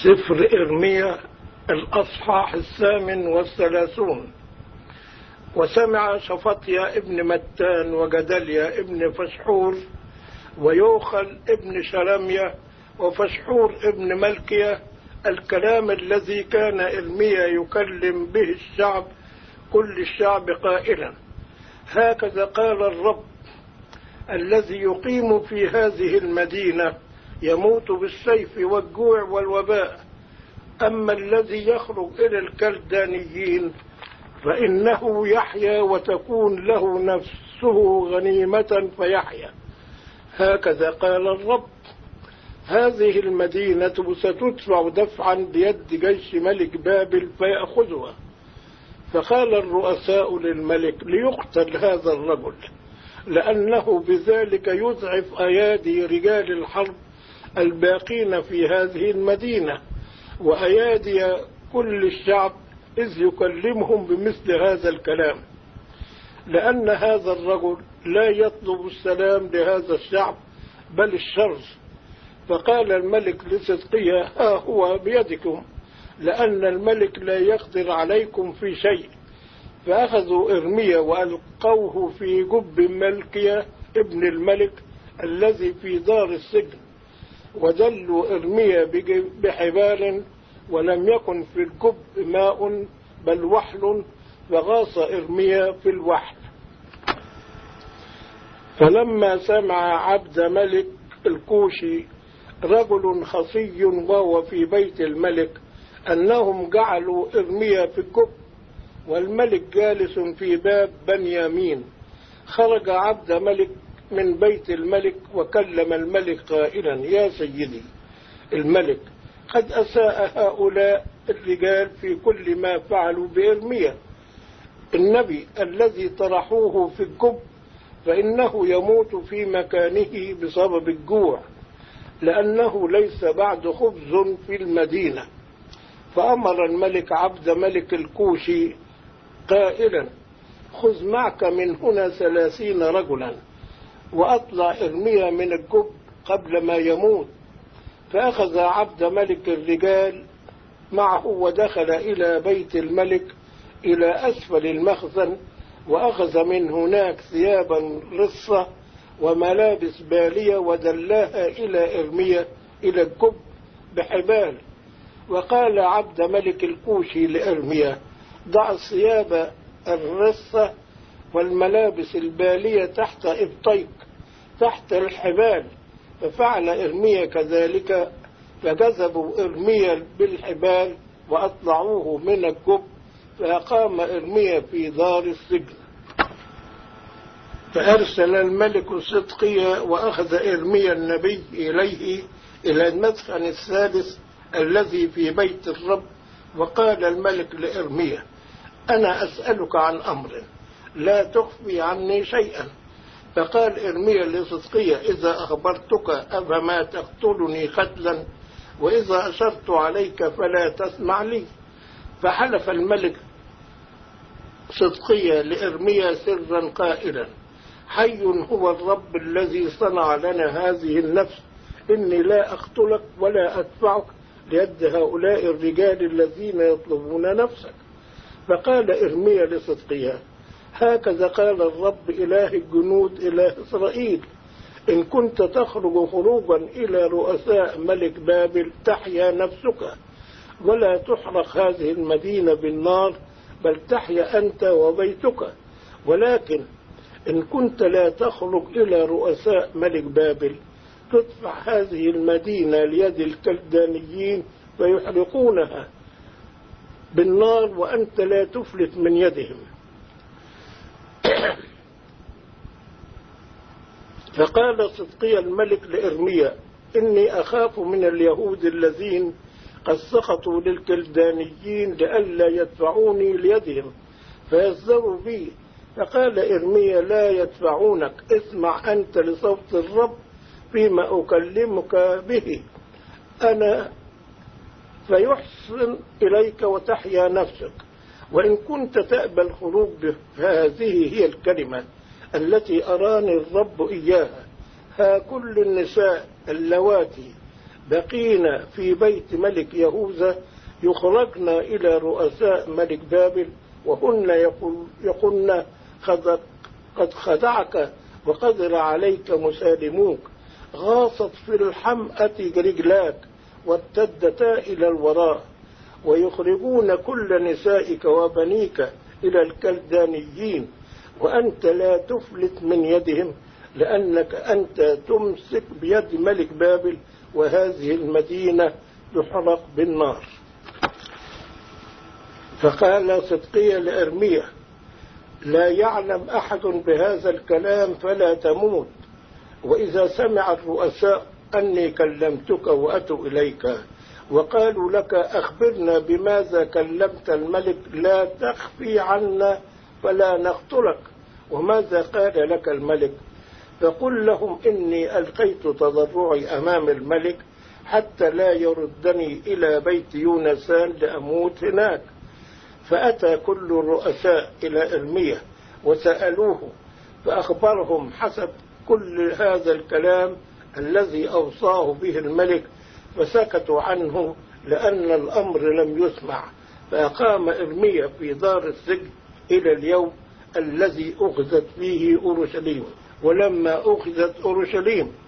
سفر إرميا الأصحاح 38. وسمع شفطيا ابن متان وجدليا ابن فشحور ويوخل ابن شلميا وفشحور ابن ملكيا الكلام الذي كان إرميا يكلم به الشعب كل الشعب قائلا: هكذا قال الرب الذي يقيم في هذه المدينة يموت بالسيف والجوع والوباء، أما الذي يخرج إلى الكلدانيين فإنه يحيا وتكون له نفسه غنيمة فيحيا. هكذا قال الرب: هذه المدينة ستدفع دفعا بيد جيش ملك بابل فيأخذها. فقال الرؤساء للملك: ليقتل هذا الرجل، لأنه بذلك يضعف أيادي رجال الحرب الباقين في هذه المدينة وأيادي كل الشعب إذ يكلمهم بمثل هذا الكلام، لأن هذا الرجل لا يطلب السلام لهذا الشعب بل الشر. فقال الملك لصدقيا: ها هو بيدكم، لأن الملك لا يقدر عليكم في شيء. فأخذوا إرميا وألقوه في جب ملكيا ابن الملك الذي في دار السجن، ودلوا إرميا بحبال، ولم يكن في الجب ماء بل وحل، فغاص إرميا في الوحل. فلما سمع عبد ملك الكوشي رجل خصي وهو في بيت الملك أنهم جعلوا إرميا في الجب والملك جالس في باب بنيامين، خرج عبد ملك من بيت الملك وكلم الملك قائلا: يا سيدي الملك، قد أساء هؤلاء الرجال في كل ما فعلوا بإرميا النبي الذي طرحوه في الجب، فإنه يموت في مكانه بسبب الجوع، لأنه ليس بعد خبز في المدينة. فأمر الملك عبد ملك الكوشي قائلا: خذ معك من هنا 30 رجلا وأطلع إرميا من الجب قبل ما يموت. فأخذ عبد ملك الرجال معه ودخل إلى بيت الملك إلى أسفل المخزن، وأخذ من هناك ثيابا رصة وملابس بالية ودلاها إلى إرميا إلى الجب بحبال. وقال عبد ملك الكوشي لإرميا: ضع الثياب الرصة والملابس البالية تحت إبطيك تحت الحبال. ففعل إرميا كذلك، فجذبوا إرميا بالحبال وأطلعوه من الجب، فأقام إرميا في دار السجن. فأرسل الملك صدقيا وأخذ إرميا النبي إليه إلى المدخل الثالث الذي في بيت الرب. وقال الملك لإرميا: أنا أسألك عن أمر لا تخفي عني شيئا. فقال إرميا لصدقيا: إذا أخبرتك أفما تقتلني قتلا، وإذا أشرت عليك فلا تسمع لي. فحلف الملك صدقيا لإرميا سرا قائلا: حي هو الرب الذي صنع لنا هذه النفس، إني لا أقتلك ولا أدفعك ليد هؤلاء الرجال الذين يطلبون نفسك. فقال إرميا لصدقيا: هكذا قال الرب إله الجنود إله إسرائيل: إن كنت تخرج خروجا إلى رؤساء ملك بابل تحيا نفسك، ولا تحرق هذه المدينة بالنار، بل تحيا أنت وبيتك. ولكن إن كنت لا تخرج إلى رؤساء ملك بابل تدفع هذه المدينة ليد الكلدانيين فيحرقونها بالنار، وأنت لا تفلت من يدهم. فقال صدقيا الملك لإرميا: إني أخاف من اليهود الذين قد سقطوا للكلدانيين لئلا يدفعوني ليدهم فيصدروا بي. فقال إرميا: لا يدفعونك، اسمع أنت لصوت الرب فيما أكلمك به أنا، فيحسن إليك وتحيا نفسك. وإن كنت تأبى الخروج فهذه هي الكلمة التي أراني الرب إياها: ها كل النساء اللواتي بقينا في بيت ملك يهوذا يخرجن إلى رؤساء ملك بابل، وهن يقولن قد خدعك وقدر عليك مسالموك، غاصت في الحمأة رجلاك وارتدتا إلى الوراء، ويخرجون كل نسائك وبنيك إلى الكلدانيين، وأنت لا تفلت من يدهم، لأنك أنت تمسك بيد ملك بابل، وهذه المدينة تحرق بالنار. فقال صدقيا لإرميا: لا يعلم أحد بهذا الكلام فلا تموت، وإذا سمع الرؤساء أني كلمتك وأتوا إليك وقالوا لك أخبرنا بماذا كلمت الملك، لا تخفي عنا فلا نقتلك، وماذا قال لك الملك؟ فقل لهم إني ألقيت تضرعي أمام الملك حتى لا يردني إلى بيت يونسان لأموت هناك. فأتى كل الرؤساء إلى إرميا وسألوه، فأخبرهم حسب كل هذا الكلام الذي أوصاه به الملك، فسكتوا عنه لأن الأمر لم يسمع. فأقام إرميا في دار السجن إلى اليوم الذي أخذت فيه أورشليم. ولما أخذت أورشليم